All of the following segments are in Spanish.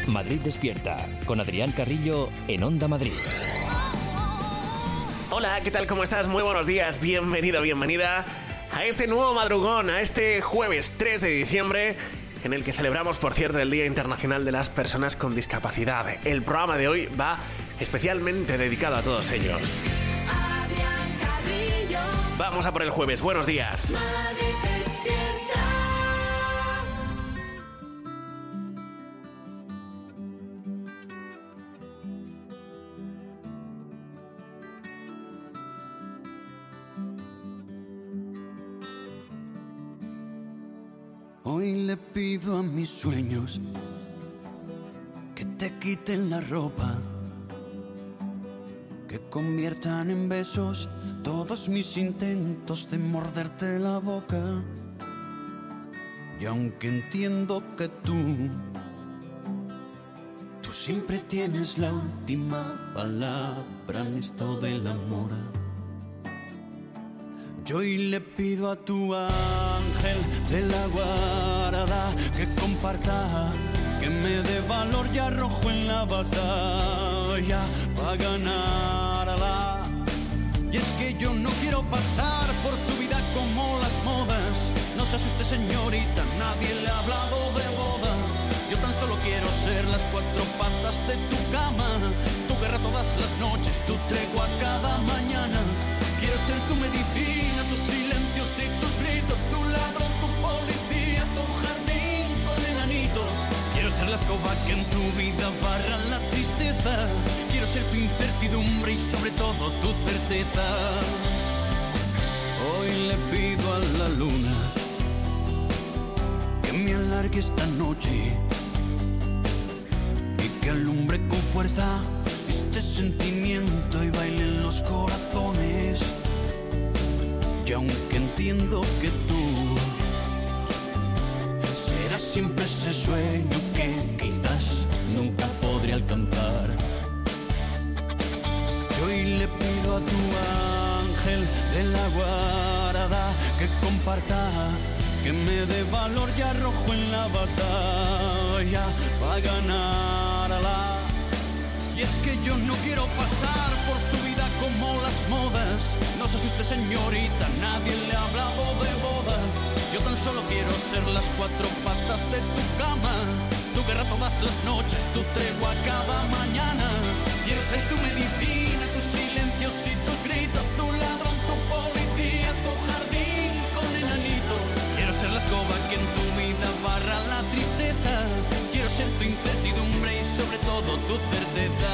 Madrid Despierta, con Adrián Carrillo en Onda Madrid. Hola, ¿qué tal? ¿Cómo estás? Muy buenos días, bienvenido, bienvenida a este nuevo madrugón, a este jueves 3 de diciembre, en el que celebramos, por cierto, el Día Internacional de las Personas con Discapacidad. El programa de hoy va especialmente dedicado a todos ellos. Adrián Carrillo. Vamos a por el jueves, buenos días. Madrid Despierta. Hoy le pido a mis sueños que te quiten la ropa, que conviertan en besos todos mis intentos de morderte la boca. Y aunque entiendo que tú siempre tienes la última palabra en esto del amor, yo hoy le pido a tu ángel de la guarda que comparta, que me dé valor y arrojo en la batalla para ganarla. Y es que yo no quiero pasar por tu vida como las modas. No se asuste, señorita, nadie le ha hablado de boda. Yo tan solo quiero ser las cuatro patas de tu cama, tu guerra todas las noches, tu tregua cada mañana. Quiero ser tu medicina, tus silencios y tus gritos, tu ladrón, tu policía, tu jardín con enanitos. Quiero ser la escoba que en tu vida barra la tristeza. Quiero ser tu incertidumbre y sobre todo tu certeza. Hoy le pido a la luna que me alargue esta noche y que alumbre con fuerza este sentimiento y baile en los corazones. Y aunque entiendo que tú serás siempre ese sueño que quizás nunca podré alcanzar, yo hoy le pido a tu ángel de la guarda que comparta, que me dé valor y arrojo en la batalla para ganarla. Y es que yo no quiero pasar por tu vida como las modas. No se asuste, señorita, nadie le ha hablado de boda. Yo tan solo quiero ser las cuatro patas de tu cama, tu guerra todas las noches, tu tregua cada mañana. Quiero ser tu medicina, tus silencios y tus gritos, tu ladrón, tu policía, tu jardín con enanitos. Quiero ser la escoba que en tu vida barra la tristeza. Quiero ser tu incertidumbre y sobre todo tu certeza.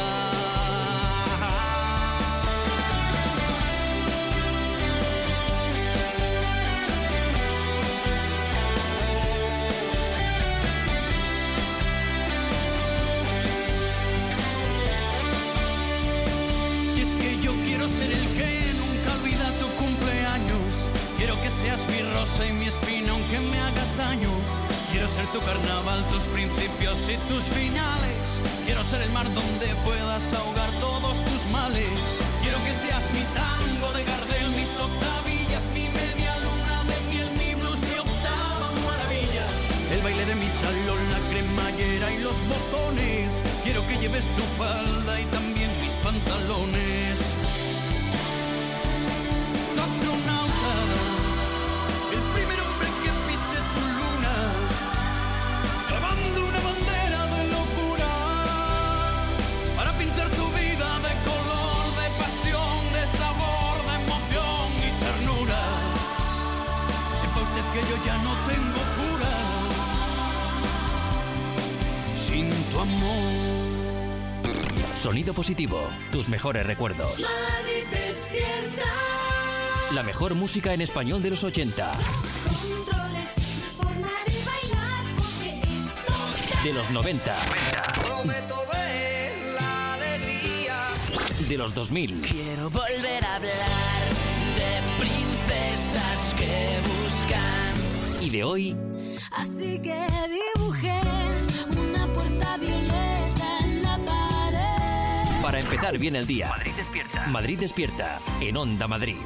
Y es que yo quiero ser el que nunca olvida tu cumpleaños. Quiero que seas mi rosa y mi espina aunque me hagas daño. Quiero ser tu carnaval, tus principios y tus finales. Quiero ser el mar donde puedas ahogar todos tus males. Quiero que seas mi tango de Gardel, mis octavillas, mi media luna de miel, mi blues, mi octava maravilla. El baile de mi salón, la cremallera y los botones. Quiero que lleves tu falda y también mis pantalones. Tu astronauta, el primer hombre que pise tu luna, clavando una bandera de locura para pintar tu vida de color, de pasión, de sabor, de emoción y ternura. Sepa usted que yo ya no tengo cura sin tu amor. Sonido positivo, tus mejores recuerdos. Madrid Despierta. La mejor música en español de los 80. Controles, forma de bailar, porque esto De los 90. Prometo ver la alegría. De los 2000. Quiero volver a hablar de princesas que buscan. Y de hoy. Así que dibujé una puerta violeta en la pared. Para empezar bien el día. Madrid Despierta. Madrid Despierta, en Onda Madrid.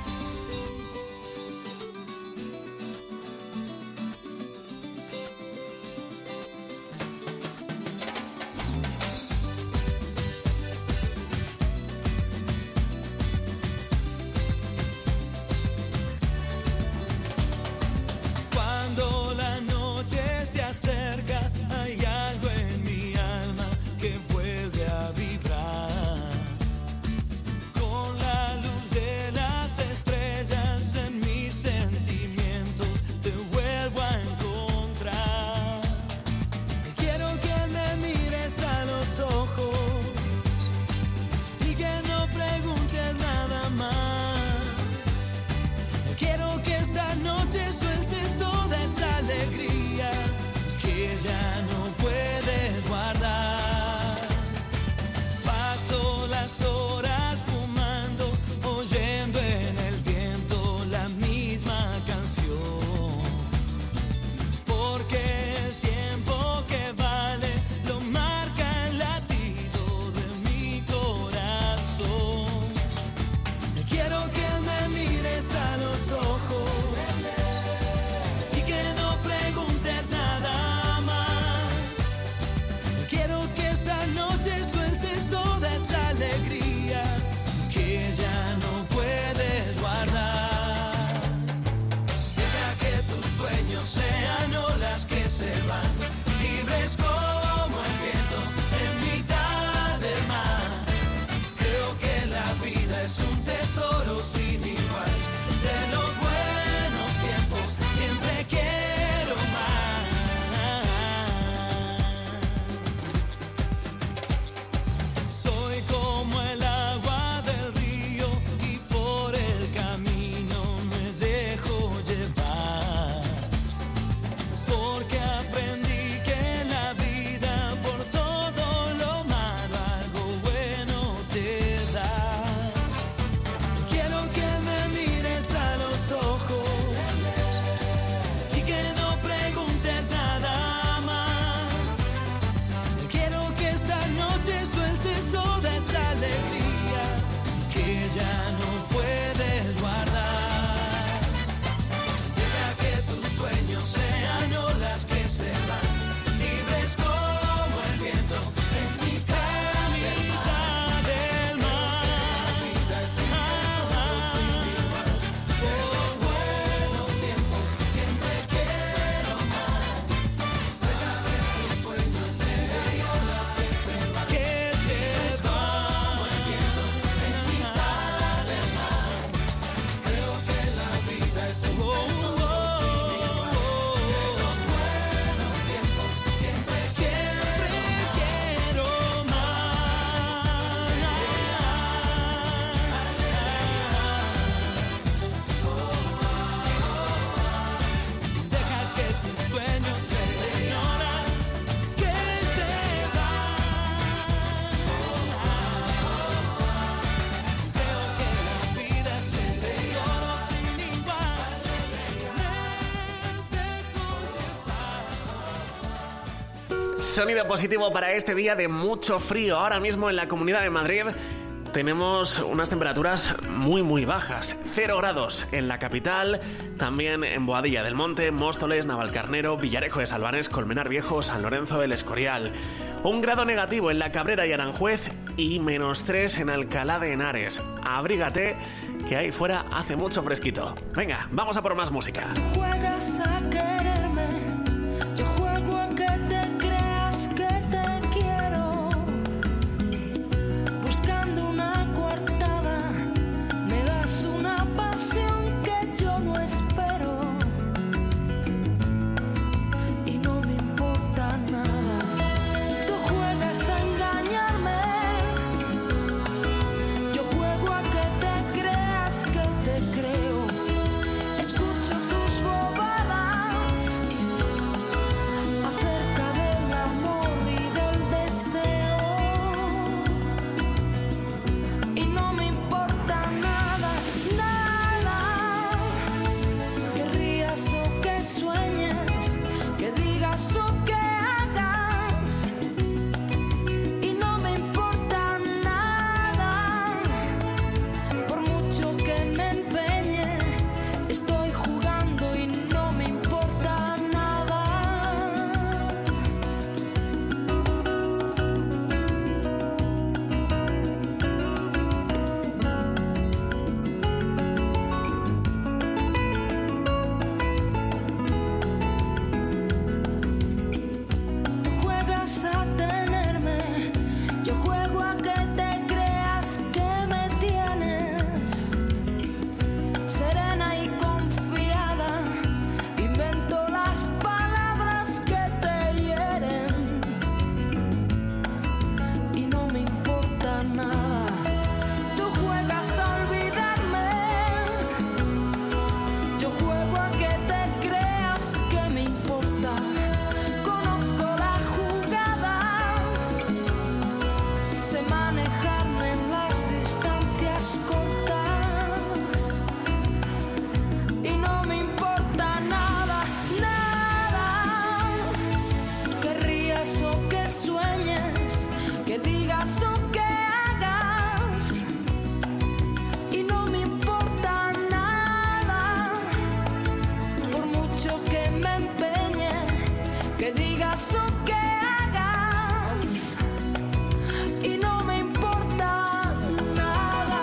Sonido positivo para este día de mucho frío. Ahora mismo en la Comunidad de Madrid tenemos unas temperaturas muy bajas. 0 grados en la capital, también en Boadilla del Monte, Móstoles, Navalcarnero, Villarejo de Salvanés, Colmenar Viejo, San Lorenzo del Escorial. 1 grado negativo en La Cabrera y Aranjuez y -3 en Alcalá de Henares. Abrígate, que ahí fuera hace mucho fresquito. Venga, vamos a por más música. Tú juegas a quererme, yo juego a que te creas que te quiero. Buscando una coartada, me das una pasión que yo no espero. Y no me importa nada. Tú juegas a engañarme, yo juego a que te creas que te creo. Escucho tus bobadas acerca del amor y del deseo. Y no me importa nada, nada. Que rías o que sueñes, que digas o que hagas. Y no me importa nada. Por mucho que me empeñe, estoy jugando y no me importa nada. Tú juegas a tenerme, yo juego a que te creas que me tienes. Serena y confiada, invento las palabras que te hieren. Y no me importa nada. Tú juegas a olvidarme, yo juego a que te creas que me importa. Conozco la jugada, sé manejarme en las distancias cortas. Y no me importa nada, nada. Que rías o que sueñes, que digas o que hagas. Y no me importa nada. Por mucho que me empeñe, que digas o que hagas. Y no me importa nada.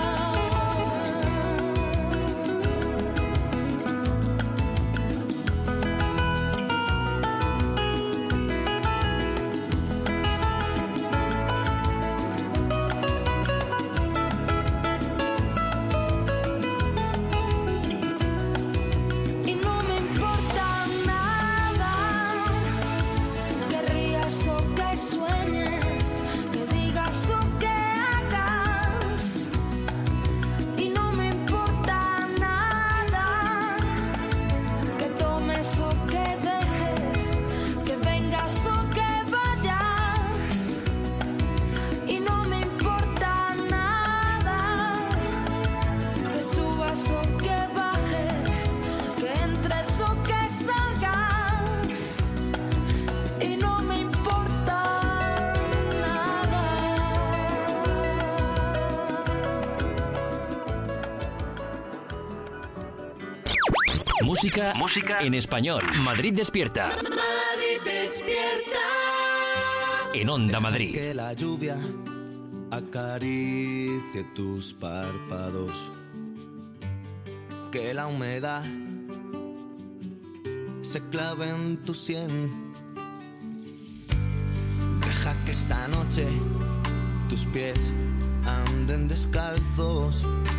Y no me importa nada. Que rías o que sueñes, que digas o que hagas. Y no me importa nada. Que tomes o que dejes, que vengas o que vayas. Y no me importa nada. Que subas o que bajes, que entres o que salgas. Y no me importa nada. Música en español. Madrid despierta. Madrid despierta. En Onda Madrid. Que la lluvia acaricie tus párpados, que la humedad se clave en tu sien. Deja que esta noche tus pies anden descalzos.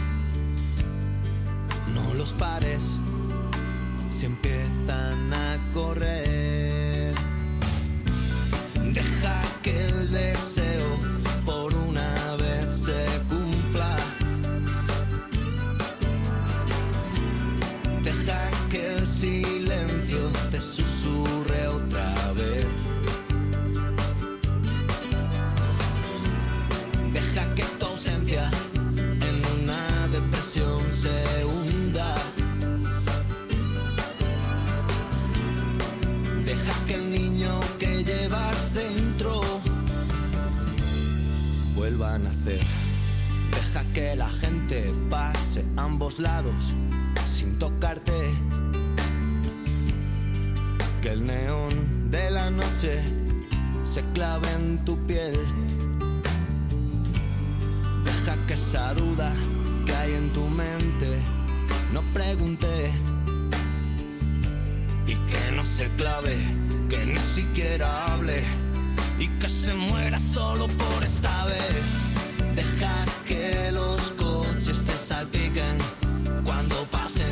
No los pares si empiezan a correr. Deja que el deseo por una vez se cumpla. Deja que el silencio te susurre otra vez. Deja que tu ausencia en una depresión se hunda. Deja que el niño que llevas dentro vuelva a nacer. Deja que la gente pase a ambos lados sin tocarte. Que el neón de la noche se clave en tu piel. Deja que esa duda que hay en tu mente no pregunte. Y que no se clave, que ni siquiera hable. Y que se muera solo por esta vez. Deja que los coches te salpiquen cuando pasen.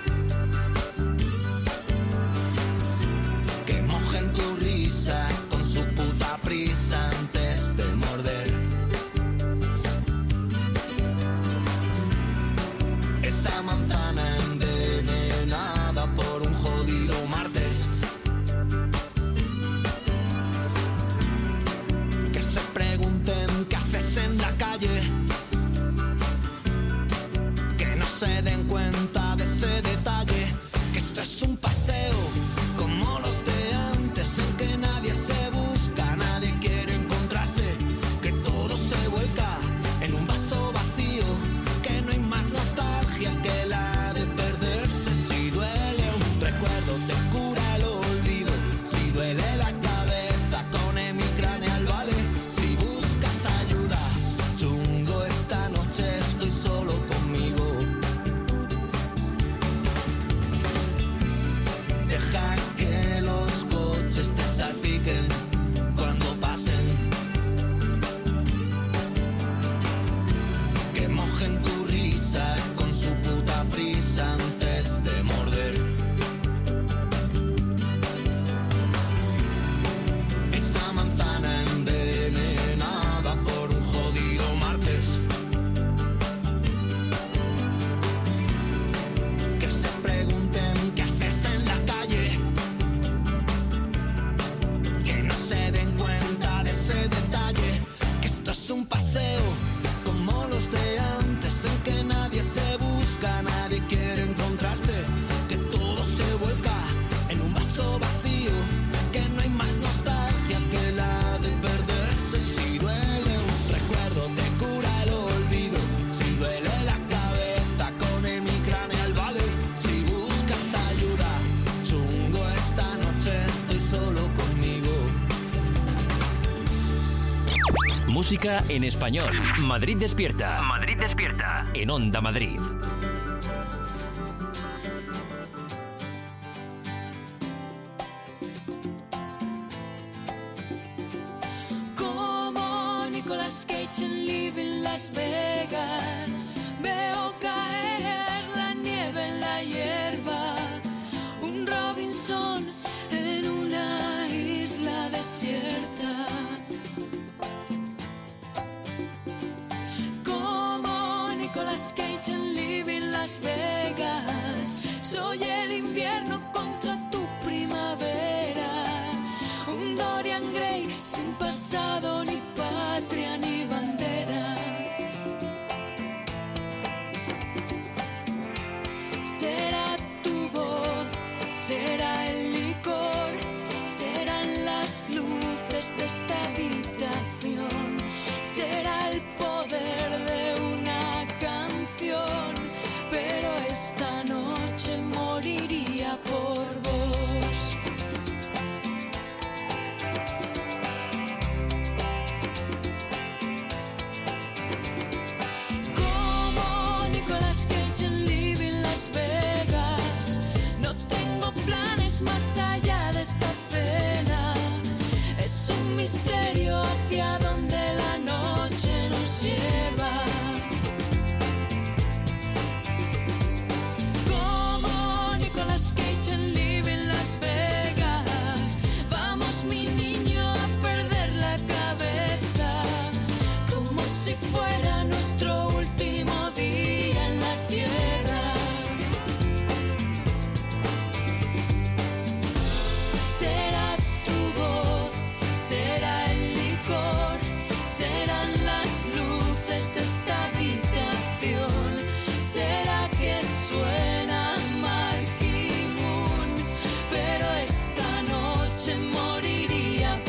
Que mojen tu risa con su puta prisa antes de morder. Esa manzana envenenada por un jodido martes. Que se pregunten qué haces en la calle. Que no se den cuenta de ese detalle. Que esto es un paseo como los de antes, en que nadie se busca, nadie quiere encontrarse. Que todo se vuelca en un vaso vacío. Que no hay más nostalgia que la de perderse. Si duele un recuerdo te cura el olvido. Si duele la cabeza con hemicráneo vale. Si buscas ayuda, chungo, esta noche estoy solo conmigo. Deja que los coches te salpiquen cuando pasen. Que mojen tu risa con su puta prisa antes de morder. Esa manzana envenenada por un jodido martes. Que se pregunten qué haces en la calle. Que no se den cuenta de ese detalle. Que esto es un paseo como los de antes, en que nadie se busca, nadie quiere encontrarse. Que todo se vuelca en un vaso vacío. Que no hay más nostalgia que la de perderse. Si duele un recuerdo te cura el olvido. Si duele la cabeza con hemicráneo vale. Si buscas ayuda, chungo, esta noche estoy solo conmigo. Música en español. Madrid despierta. Madrid despierta. En Onda Madrid. Como Nicolas Cage en Living Las Vegas, veo caer la nieve en la hierba. Un Robinson en una isla desierta. Como Nicolas Cage en Living Las Vegas, soy el invierno contra tu primavera. Un Dorian Gray sin pasado, ni patria, ni bandera. Será tu voz, será el licor, serán las luces de esta habitación. Será el poder de una canción, pero esta noche moriría por vos. Como Nicolas Cage en Living Las Vegas, no tengo planes más allá de esta cena. Es un misterio hacia donde la noche nos lleva. Como Nicolas Cage en Living Las Vegas, vamos mi niño a perder la cabeza. Como si fuera nuestro último día en la tierra. Será tu voz, será el licor, serán las luces de esta habitación. Será que suena Marquee Moon, pero esta noche moriría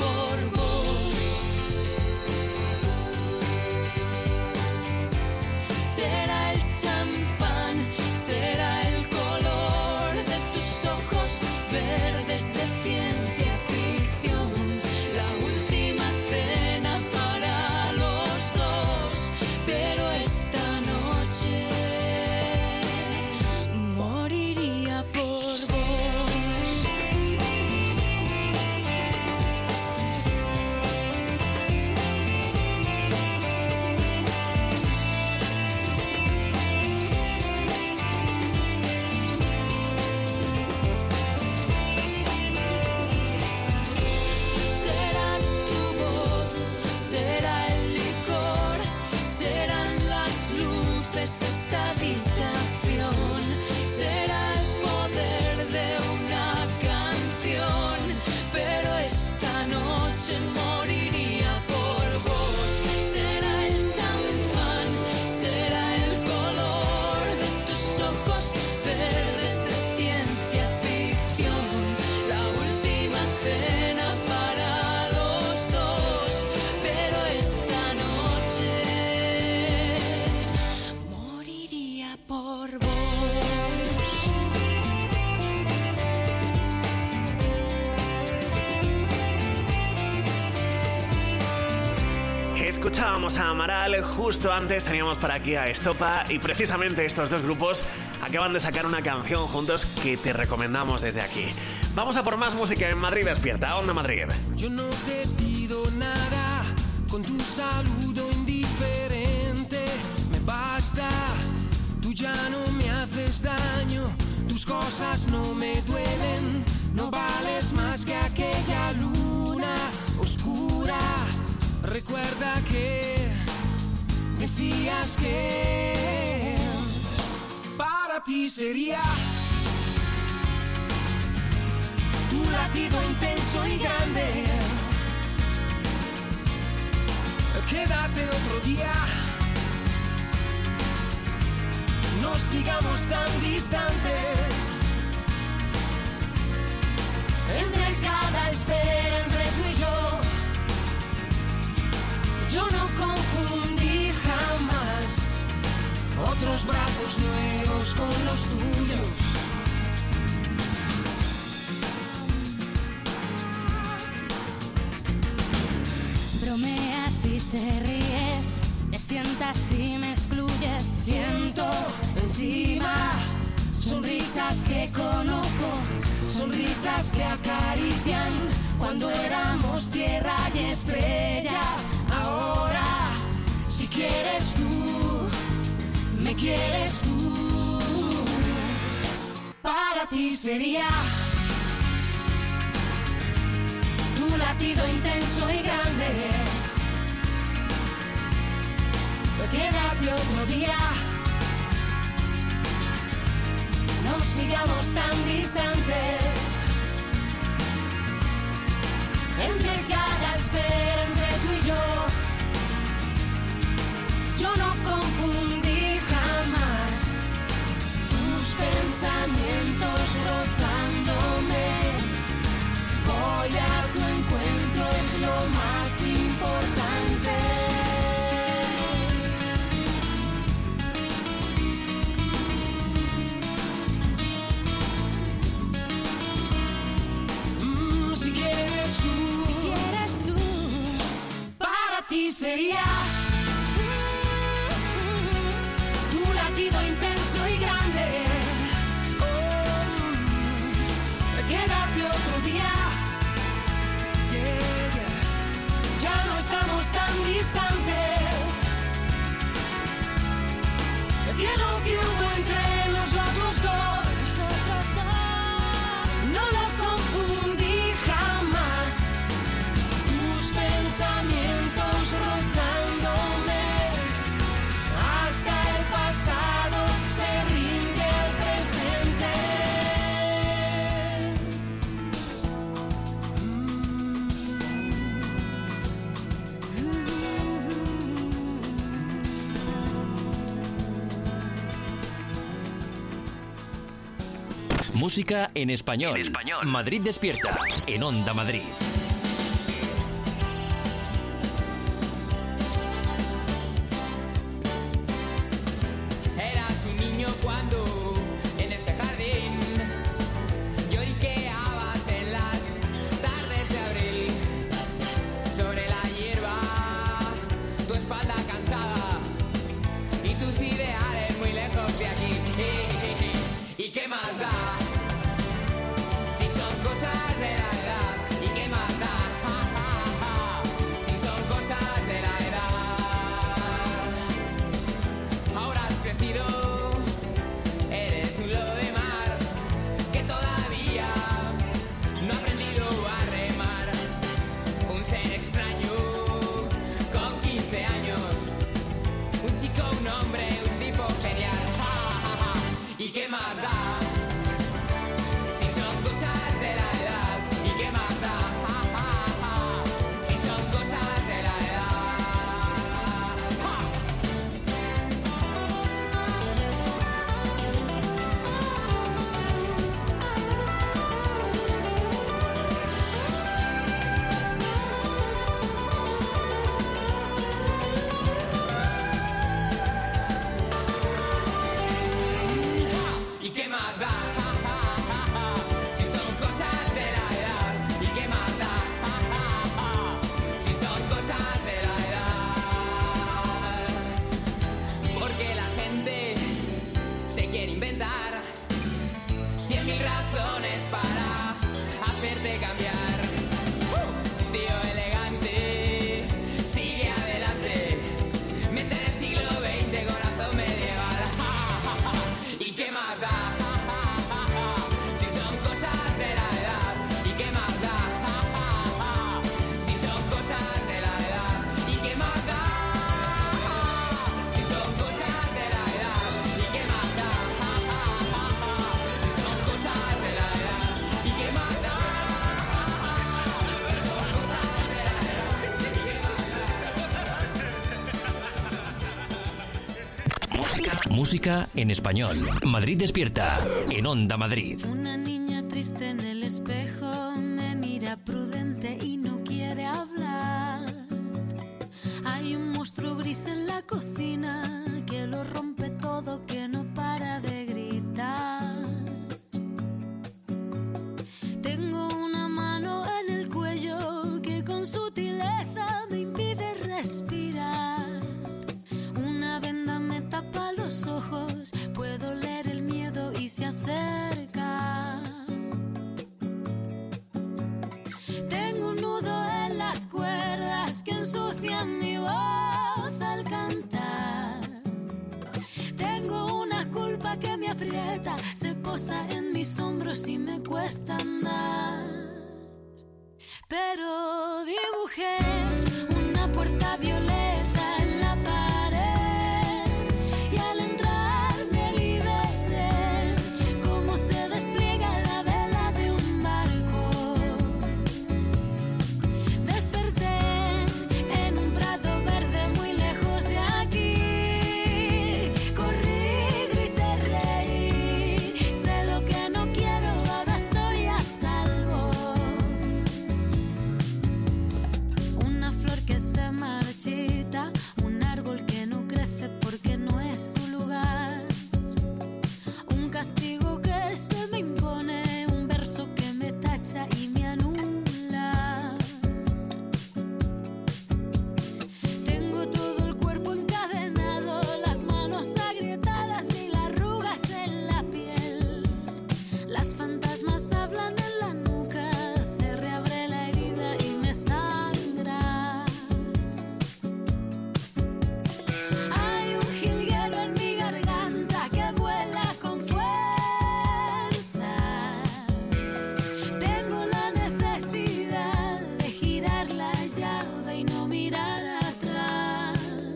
Escuchábamos a Amaral, justo antes teníamos por aquí a Estopa y precisamente estos dos grupos acaban de sacar una canción juntos que te recomendamos desde aquí. Vamos a por más música en Madrid Despierta, Onda Madrid. Yo no te pido nada, con tu saludo indiferente me basta. Tú ya no me haces daño, tus cosas no me duelen, no vales más que aquella luna oscura. Recuerda que decías que para ti sería tu latido intenso y grande. Quédate otro día, no sigamos tan distantes. Entre cada espera, entre tú y yo no confundí jamás otros brazos nuevos con los tuyos. Bromeas y te ríes, te sientas y me excluyes. Siento encima sonrisas que conozco, sonrisas que acarician cuando éramos tierra y estrellas. Ahora, si quieres tú, me quieres tú. Para ti sería tu latido intenso y grande. Quédate otro día, no sigamos tan distantes. Entre cada espera, entre tú y yo no confundí jamás tus pensamientos rozándome. Voy a tu encuentro, es lo más importante. Si quieres tú, para ti sería tu latido intenso y grande. Quédate otro día, ya no estamos tan distantes. Que lo que hubo entre nosotros dos no lo confundí jamás. Tus pensamientos rozándome, hasta el pasado se rinde al presente. Música en español. Madrid Despierta, en Onda Madrid. Eras un niño cuando en este jardín lloriqueabas en las tardes de abril. Sobre la hierba, tu espalda cansada y tus ideales muy lejos de aquí. ¿Y qué más da? Si son cosas de la edad, ¿y qué más da? Música en español. Madrid despierta en Onda Madrid. Una niña triste en el espejo me mira prudente y no quiere hablar. Hay un monstruo gris en la cocina que lo rompe todo, que no para de gritar. Tengo una mano en el cuello que con sutileza me impide respirar. Una venda me tapa los ojos, puedo leer el miedo y se acerca. Tengo un nudo en las cuerdas que ensucian mi voz al cantar. Tengo una culpa que me aprieta, se posa en mis hombros y me cuesta andar. Pero dibujé una puerta violeta en la pared y al entrar me liberé, como se despliega la vela de un barco. Desperté en un prado verde muy lejos de aquí. Corrí, grité, reí, sé lo que no quiero, ahora estoy a salvo. Una flor que se marchita, un árbol que no crece porque no es su lugar. Un castigo que se me impone, un verso que me tacha y me anula. Tengo todo el cuerpo encadenado, las manos agrietadas, mil arrugas en la piel. Las fantasmas hablan en la nuca, se reabre la herida y me sangra. Hay un jilguero en mi garganta que vuela con fuerza. Tengo la necesidad de girar la llave y no mirar atrás.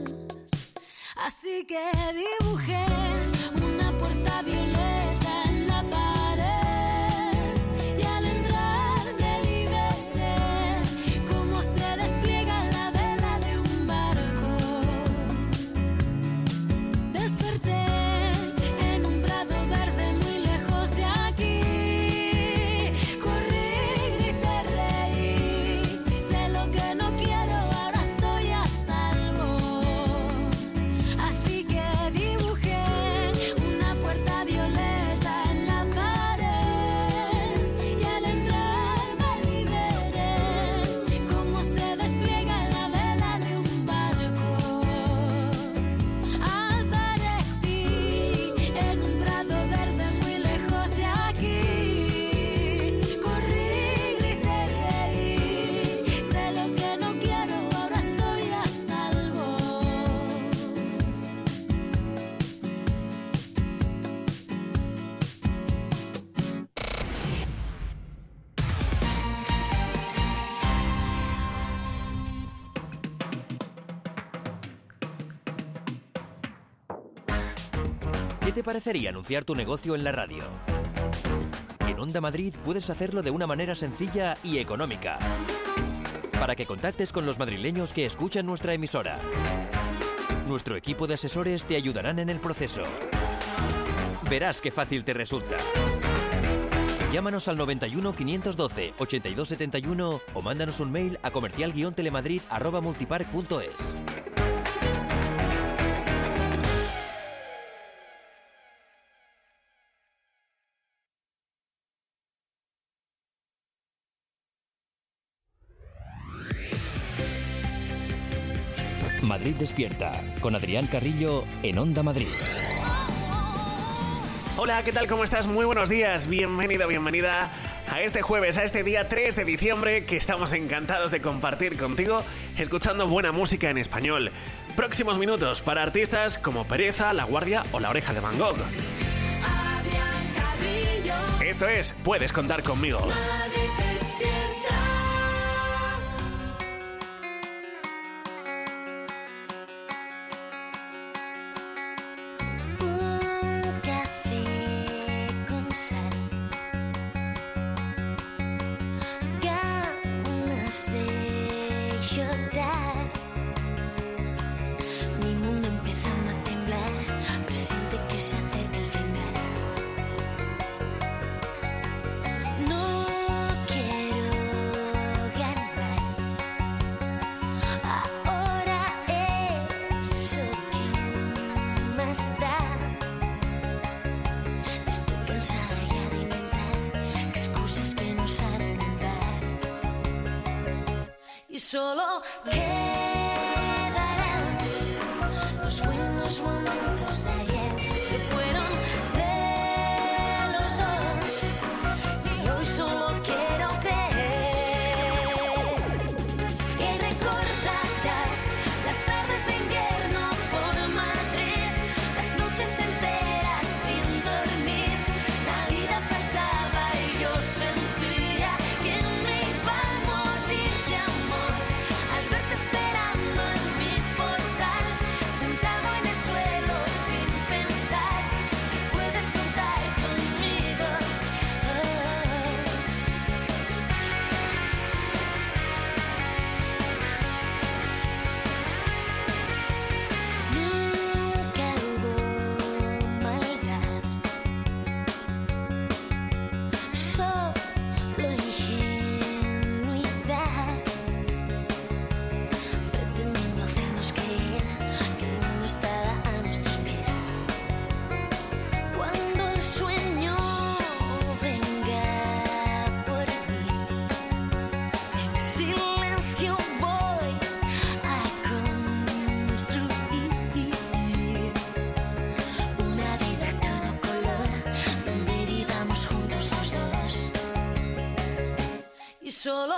Así que dibujé una puerta violeta en la pared y al entrar me liberé, como se despliega la vela de un barco. Desperté en un prado verde muy lejos de aquí. Corrí, grité, reí, sé lo que no quiero, ahora estoy a salvo. Así que dibujé una puerta violeta en la pared y al entrar me liberé, como se despliega la vela de un barco. Aparecí en un prado verde muy lejos de aquí. Corrí, grité, reí, sé lo que no quiero, ahora estoy a salvo. ¿Qué te parecería anunciar tu negocio en la radio? En Onda Madrid puedes hacerlo de una manera sencilla y económica, para que contactes con los madrileños que escuchan nuestra emisora. Nuestro equipo de asesores te ayudarán en el proceso. Verás qué fácil te resulta. Llámanos al 91 512 82 71 o mándanos un mail a comercial-telemadrid@multipark.es. Madrid despierta con Adrián Carrillo en Onda Madrid. Hola, ¿qué tal? ¿Cómo estás? Muy buenos días. Bienvenido, bienvenida a este jueves, a este día 3 de diciembre, que estamos encantados de compartir contigo, escuchando buena música en español. Próximos minutos para artistas como Pereza, La Guardia o La Oreja de Van Gogh. Adrián Carrillo. Esto es Puedes contar conmigo. Madrid despierta. Un café con sal, ganas de llorar. Mi mundo empezando a temblar, presente y solo quedarán los buenos momentos de ayer que fueron de los dos, y hoy solo quiero creer que recordarás las tardes de invierno por Madrid, las noches enteras sin dormir, la vida pasaba y yo sentía que me iba a morir de amor al verte esperando en mi portal, sentado en el suelo sin pensar que puedes contar conmigo. Nunca hubo maldad, solo ingenuidad, pretendiendo hacernos creer que el mundo estaba a nuestros pies. Cuando el sueño venga por mí, en silencio voy a construir una vida a todo color, donde vivamos juntos los dos, y solo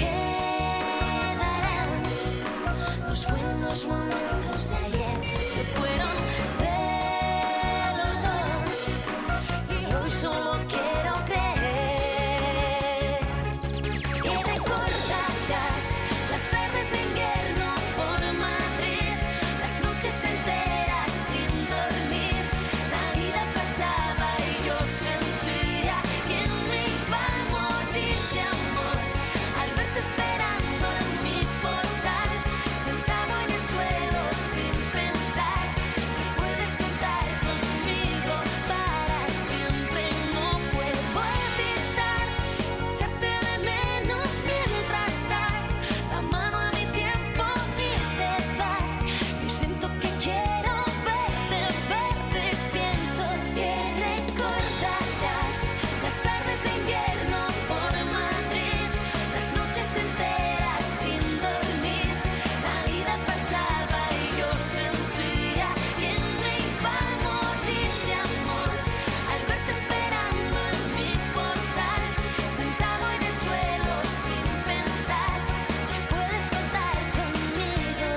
quedarán los buenos momentos de ayer que fueron de los dos, y hoy solo quiero creer que recordarás las tardes de invierno por Madrid, las noches enteras sin dormir, la vida pasaba y yo sentía que me iba a morir de amor al verte esperando en mi portal, sentado en el suelo sin pensar que puedes contar conmigo para siempre. No puedo evitar echarte de menos mientras das la mano a mi tiempo y te vas. Yo siento que quiero verte, pienso que recordarás las tardes de invierno por Madrid, las noches enteras sin dormir, la vida pasaba y yo sentía que me iba a morir de amor al verte esperando en mi portal, sentado en el suelo sin pensar que puedes contar conmigo.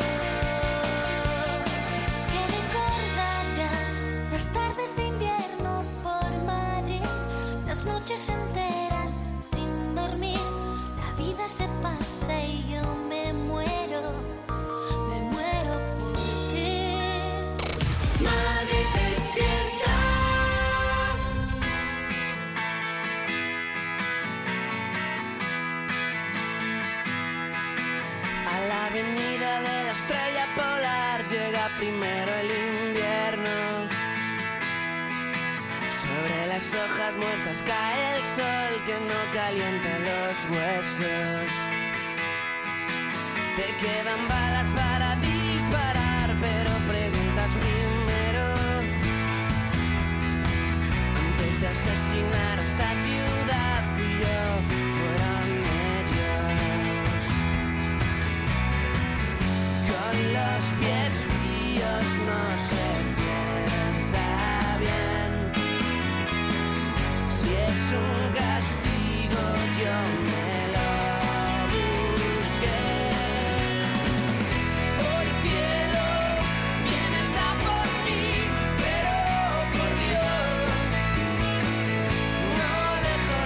Que recordarás las tardes de invierno por Madrid, las noches enteras sin dormir, la vida se pasa y yo me muero por ti. Madrid despierta. A la avenida de la estrella polar llega primero el invierno. Sobre las hojas muertas cae el sol que no calienta los huesos. Te quedan balas para disparar, pero preguntas primero antes de asesinar a esta ciudad. Fui yo, fueron ellos. Con los pies fríos no se piensa bien. Si es un castigo yo me lo busqué. Hoy cielo, vienes a por mí, pero por Dios no dejo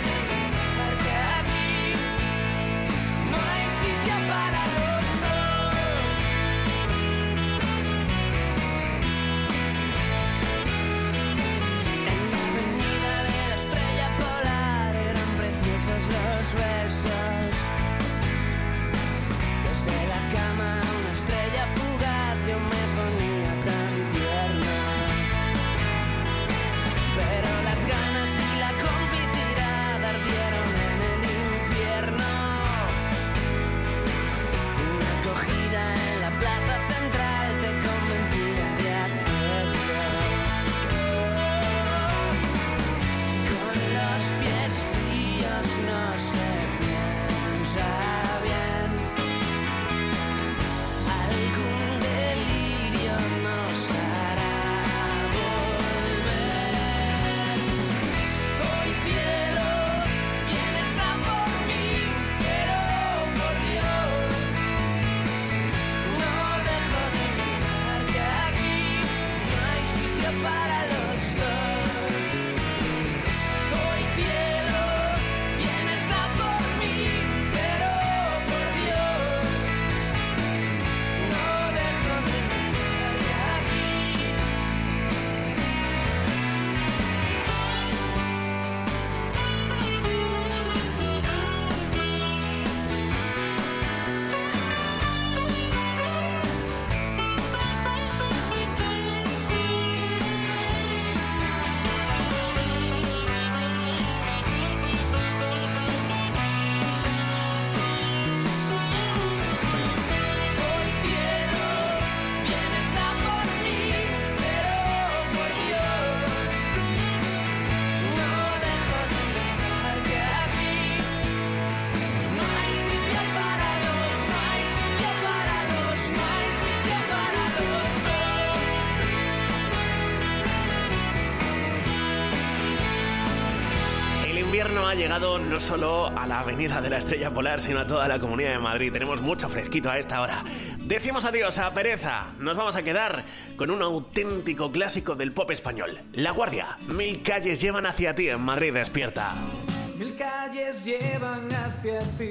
invierno ha llegado no solo a la Avenida de la Estrella Polar, sino a toda la Comunidad de Madrid. Tenemos mucho fresquito a esta hora. Decimos adiós a pereza. Nos vamos a quedar con un auténtico clásico del pop español. La Guardia. 1000 calles llevan hacia ti en Madrid Despierta. 1000 calles llevan hacia ti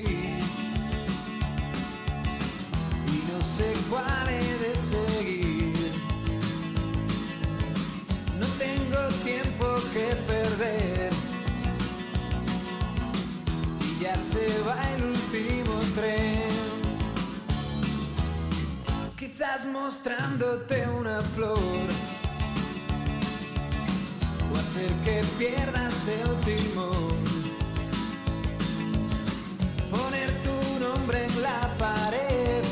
y no sé cuál he de seguir. No tengo tiempo que perder y ya se va el último tren. Quizás mostrándote una flor o hacer que pierdas el timón. Poner tu nombre en la pared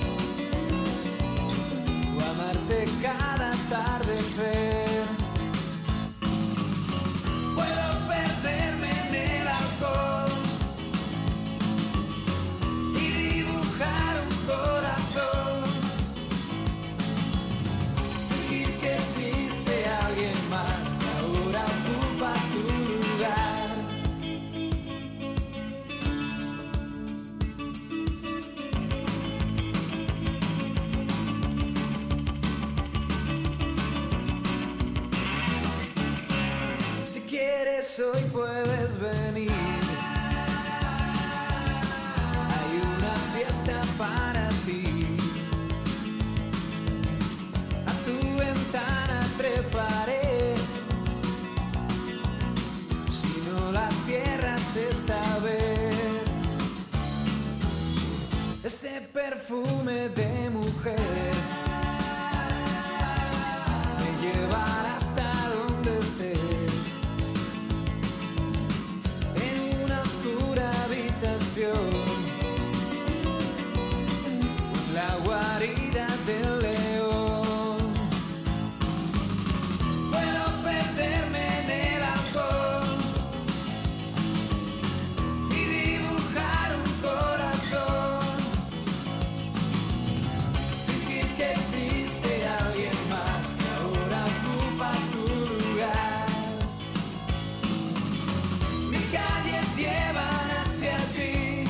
o amarte cada atardecer. Puedo perderme en el alcohol y dibujar un corazón, fingir que existe alguien más que ahora ocupa tu lugar. Hoy puedes venir, hay una fiesta para ti. A tu ventana treparé, si no la cierras esta vez. Ese perfume de mujer me llevará hasta donde estés. La guarida del león. Puedo perderme en el alcohol y dibujar un corazón, fingir que existe alguien más que ahora ocupa tu lugar. Mis calles llevan hacia ti,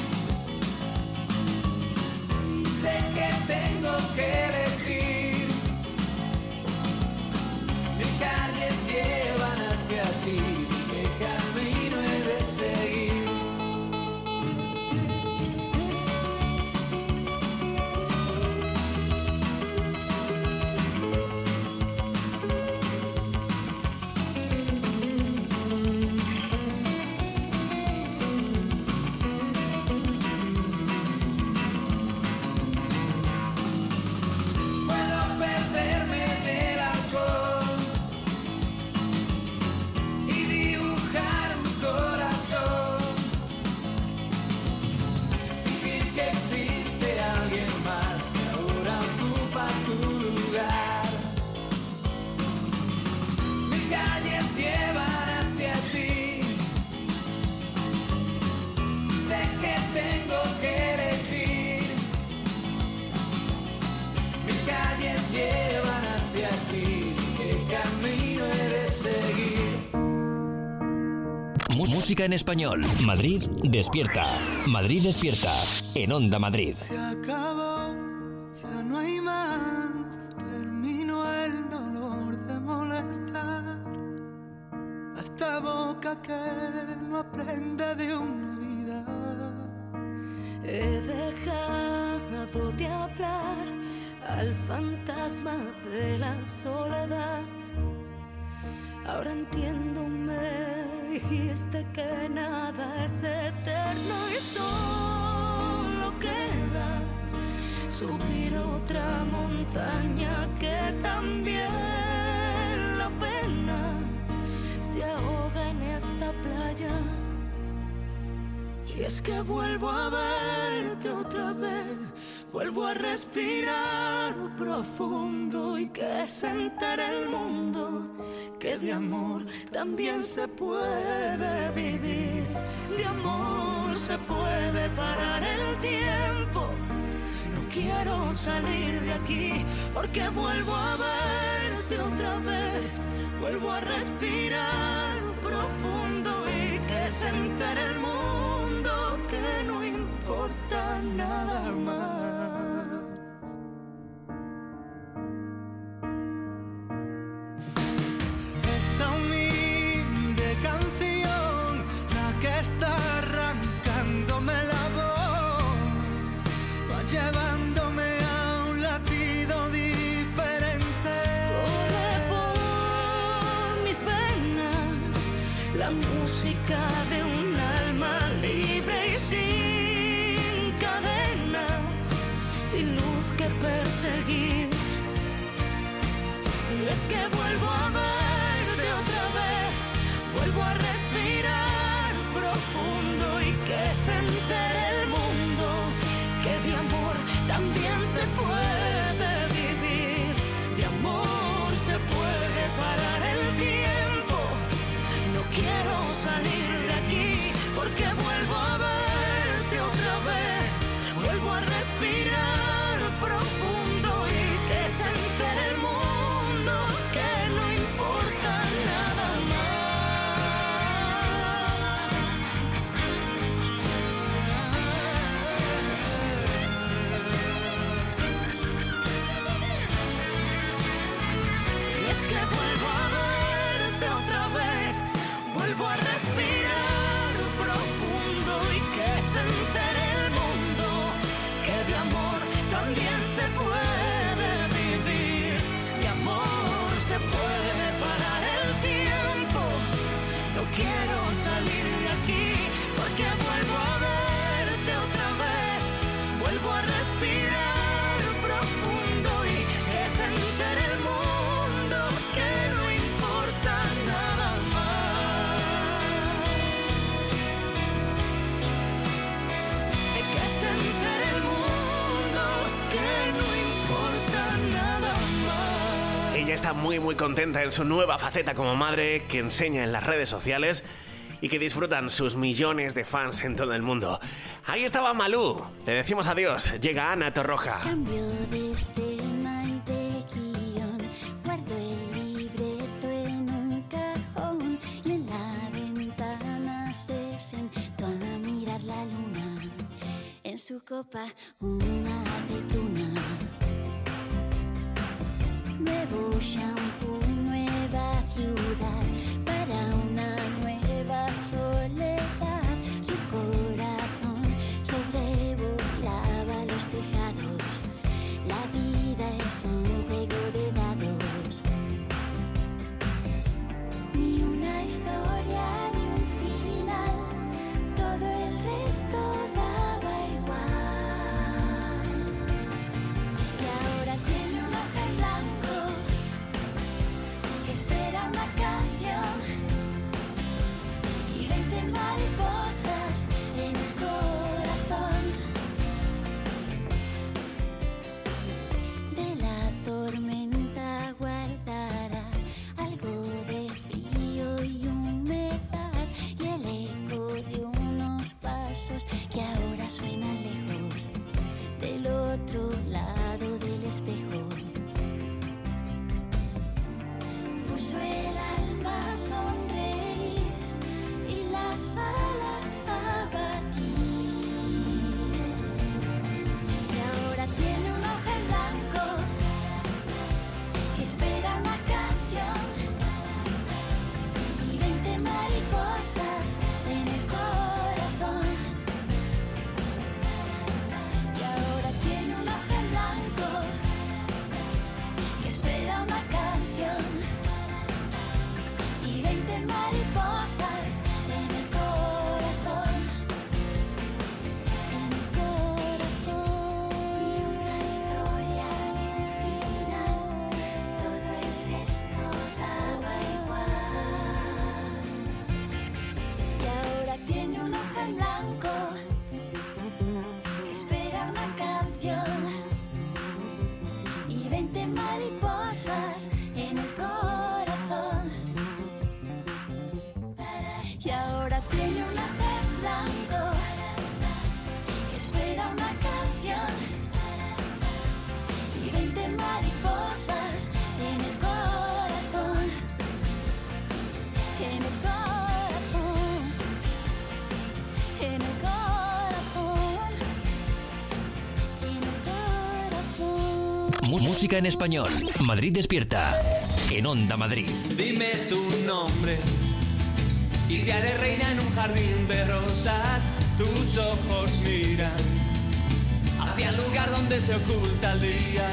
sé que tengo que elegir. 1000 calles llevan hacia ti, ¿qué camino he de seguir? Llevan hacia ti, ¿qué camino he de seguir? Música en español. Madrid Despierta. Madrid Despierta. En Onda Madrid. Se acabó, ya no hay más. Terminó el dolor de molestar a esta boca que no aprende de una vida. He dejado de hablar al fantasma de la soledad. Ahora entiendo, me dijiste que nada es eterno y solo queda subir otra montaña, que también la pena se ahoga en esta playa. Y es que vuelvo a verte otra vez, vuelvo a respirar profundo y que se entere el mundo que de amor también se puede vivir. De amor se puede parar el tiempo. No quiero salir de aquí porque vuelvo a verte otra vez, vuelvo a respirar profundo y que que se entere el mundo que no importa nada más. Esta humilde canción, la que está arrancándome la voz, va llevándome a un latido diferente. Corre por mis venas la música de un alma libre y sin cadenas, sin luz que perseguir. Y es que vuelvo a verte otra vez, vuelvo a respirar profundo y que se entere el mundo que de amor también se puede vivir, de amor se puede parar el tiempo. No quiero salir de aquí porque vuelvo a verte otra vez, vuelvo a respirar profundo y que se entere el mundo que no importa nada más. Y es que vuelvo a verte otra vez, vuelvo a respirar profundo y que se entere el mundo que de amor también se puede vivir, de amor se puede parar el tiempo. No quiero salir de aquí porque vuelvo a verte otra vez, vuelvo a respirar profundo y que se entere el mundo que no importa nada más. De que se entere el mundo que no importa nada más. Ella está muy contenta en su nueva faceta como madre, que enseña en las redes sociales y que disfrutan sus millones de fans en todo el mundo. Ahí estaba Malú. Le decimos adiós. Llega Ana Torroja. Cambio de escena y de guión, guardo el libreto en un cajón y en la ventana se sentó a mirar la luna, en su copa una aceituna. Nuevo shampoo, nueva ciudad, para una nueva soledad. Su corazón sobrevolaba los tejados. La vida es un juego de dados. Ni una historia, ni un final. Todo el resto daba igual. Y ahora tiene un ojo en blanco que espera una canción y 20 mariposas en el corazón. De la tormenta guardará algo de frío y humedad y el eco de unos pasos que ahora suenan lejos del otro lado del espejo. Puso el alma a sonreír y las alas a batir. Y ahora tiene un ojo en blanco que espera una canción y 20 mariposas en el corazón. Y ahora tiene un ojo en Música en español. Madrid despierta. En Onda Madrid. Dime tu nombre y te haré reina en un jardín de rosas. Tus ojos miran hacia el lugar donde se oculta el día.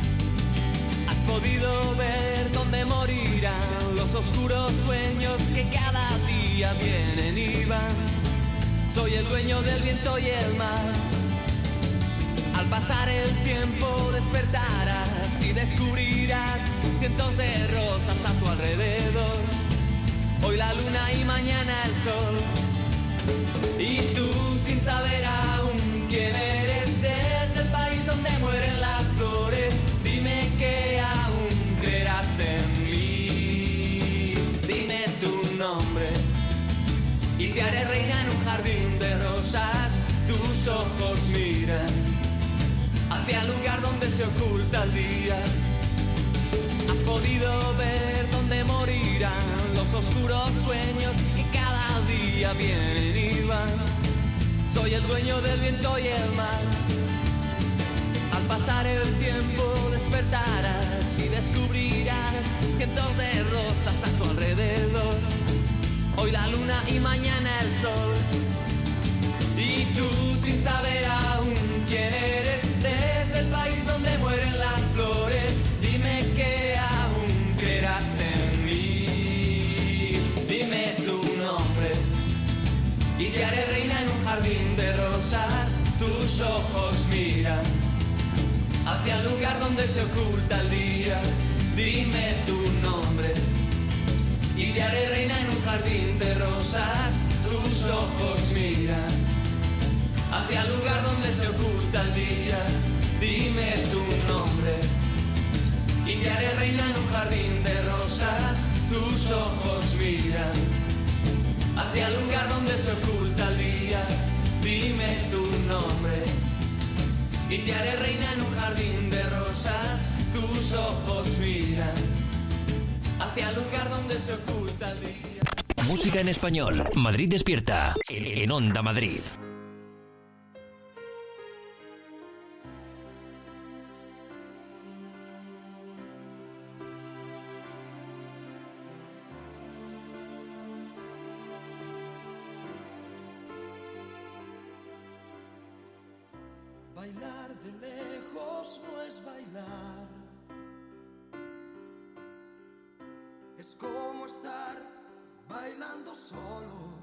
Has podido ver dónde morirán los oscuros sueños que cada día vienen y van. Soy el dueño del viento y el mar. Al pasar el tiempo despertarás y descubrirás cientos de rosas a tu alrededor. Hoy la luna y mañana el sol. Y tú sin saber aún quién eres, desde el país donde mueren las flores, dime que aún creerás en mí. Dime tu nombre y te haré reina en un jardín de rosas. Tus ojos miran hacia el lugar donde se oculta el día. Has podido ver dónde morirán los oscuros sueños que cada día vienen y van. Soy el dueño del viento y el mar. Al pasar el tiempo despertarás y descubrirás cientos de rosas a tu alrededor. Hoy la luna y mañana el sol. Y tú sin saber aún quién eres, desde el país donde mueren las flores, dime que aún creerás en mí. Dime tu nombre y te haré reina en un jardín de rosas. Tus ojos miran hacia el lugar donde se oculta el día. Dime tu nombre y te haré reina en un jardín de rosas. Tus ojos miran hacia el lugar donde se oculta el día. Dime tu nombre y te haré reina en un jardín de rosas. Tus ojos miran hacia el lugar donde se oculta el día. Dime tu nombre y te haré reina en un jardín de rosas. Tus ojos miran hacia el lugar donde se oculta el día. Música en español. Madrid despierta. En Onda Madrid. Bailar de lejos no es bailar, es como estar bailando solo.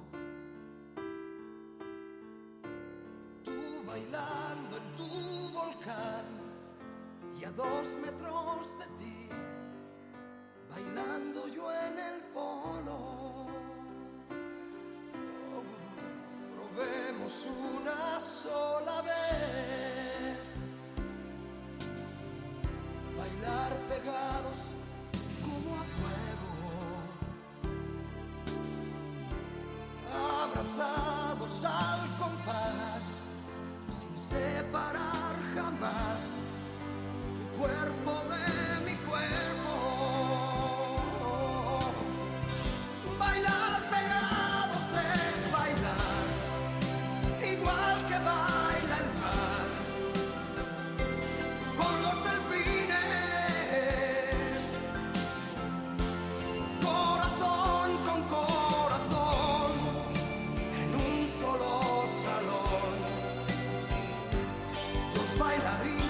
Tú bailando en tu volcán y a 2 metros de ti, bailando yo en el polo. Probemos una sola vez bailar pegados como a fuego, abrazados al compás, sin separar jamás tu cuerpo de mi cuerpo. Bailar pegados es bailar igual que baila el mar con los delfines, corazón con corazón en un solo salón. Dos bailarines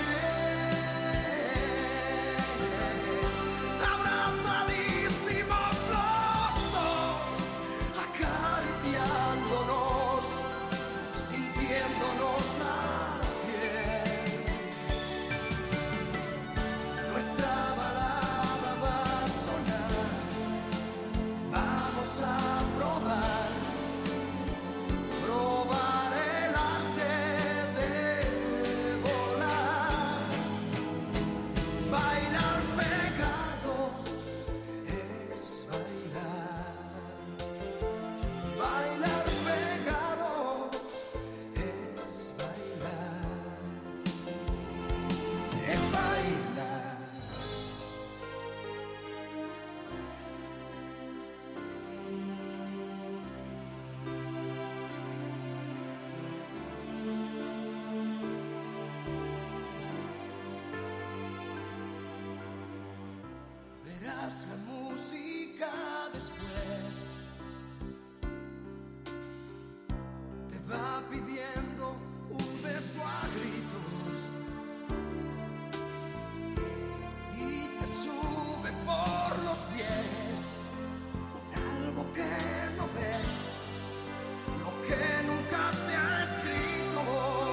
abrazadísimos los dos, acariciándonos, sintiéndonos la piel. Nuestra balada va a sonar, vamos a probar, probar el arte de volar. callas la música después. Te va pidiendo un beso a gritos y te sube por los pies con algo que no ves, lo que nunca se ha escrito.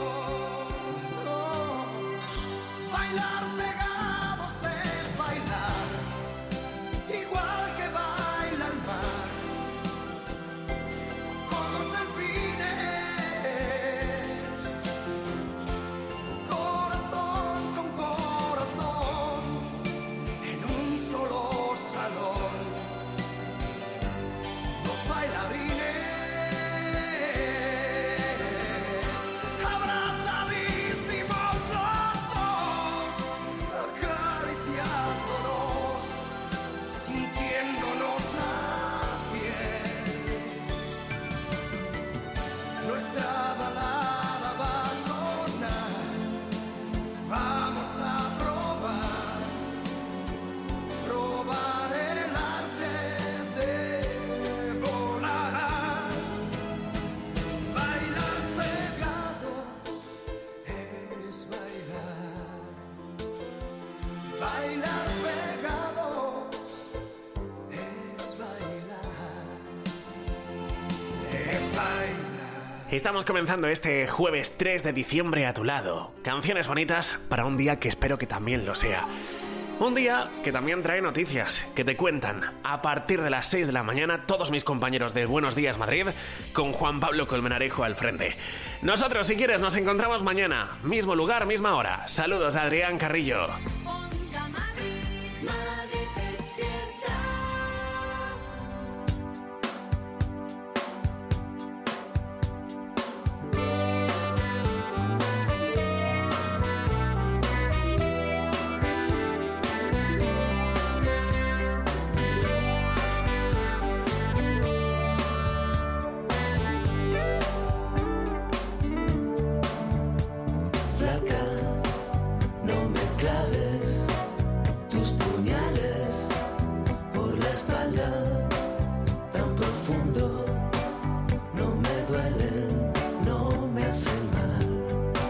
No. Bailar pegados es bailar, igual que baila el mar con los delfines. Corazón con corazón en un solo salón, dos bailarines abrazadísimos los dos, acariciándonos, sintiéndonos la piel. Nuestra balada va a sonar, vamos a probar el arte de volar. Bailar pegados es bailar. Bailar pegados es bailar. Es bailar. Estamos comenzando este jueves 3 de diciembre a tu lado. Canciones bonitas para un día que espero que también lo sea. Un día que también trae noticias, que te cuentan a partir de las 6 de la mañana todos mis compañeros de Buenos Días Madrid, con Juan Pablo Colmenarejo al frente. Nosotros, si quieres, nos encontramos mañana, mismo lugar, misma hora. Saludos a Adrián Carrillo. Onda Madrid, Madrid despierta. Flaca, no me claves tus puñales por la espalda tan profundo. No me duelen, no me hacen mal.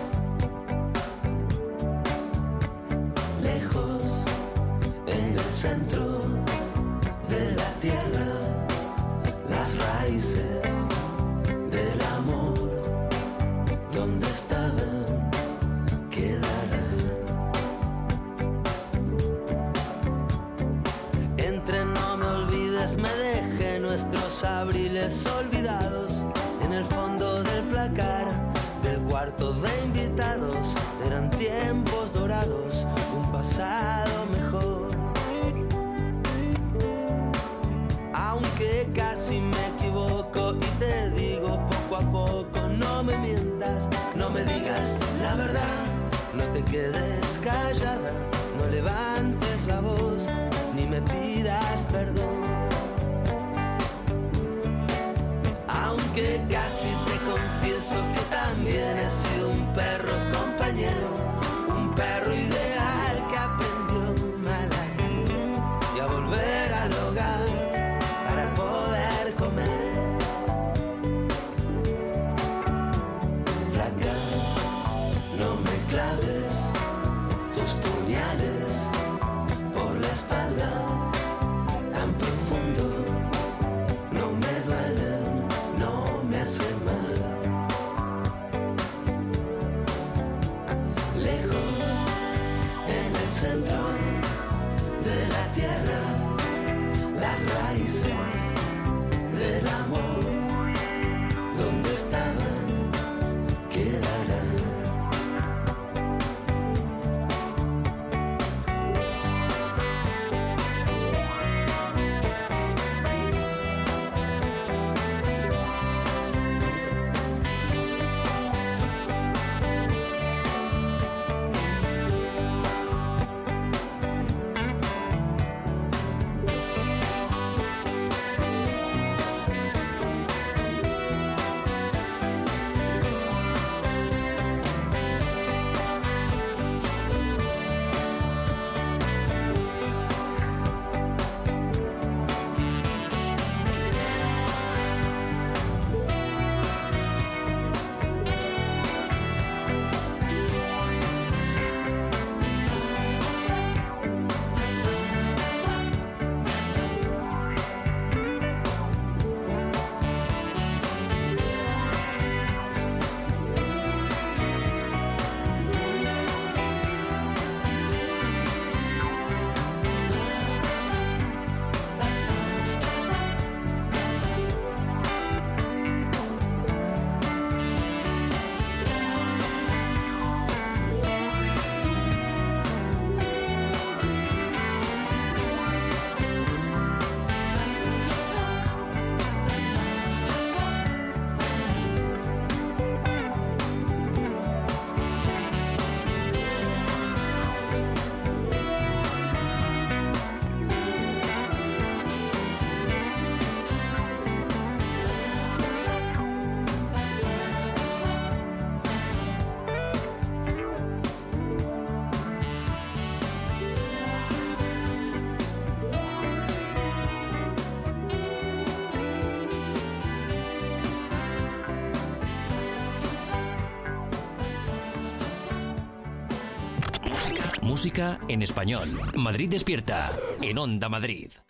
Lejos, en el centro de la tierra, las raíces del amor, donde estaban, quedarán. Entre no me olvides, me dejé nuestros abriles olvidados en el fondo del placar del cuarto de invitados. Eran tiempos dorados, un pasado mejor. Aunque casi me equivoco y te digo poco a poco, no me mientas, no me digas la verdad, no te quedes callada, no levantes la voz, ni me pidas perdón. Aunque casi te confieso que también he sido un perro compañero, un perro ideal que aprendió mal a ir y a volver al hogar para poder comer. Flaca, no me claves tus puñales por la espalda tan profunda. Música en español. Madrid despierta en Onda Madrid.